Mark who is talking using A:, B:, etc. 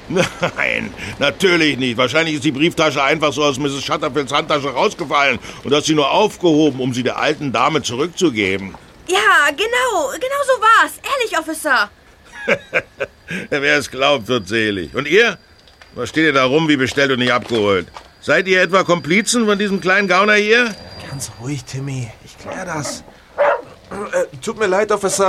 A: Nein, natürlich nicht. Wahrscheinlich ist die Brieftasche einfach so aus Mrs. Shutterfields Handtasche rausgefallen und hat sie nur aufgehoben, um sie der alten Dame zurückzugeben.
B: Ja, genau so war's. Ehrlich, Officer.
A: Wer es glaubt, wird selig. Und ihr? Was steht ihr da rum wie bestellt und nicht abgeholt? Seid ihr etwa Komplizen von diesem kleinen Gauner hier?
C: Ganz ruhig, Timmy. Ich klär das. Tut mir leid, Officer.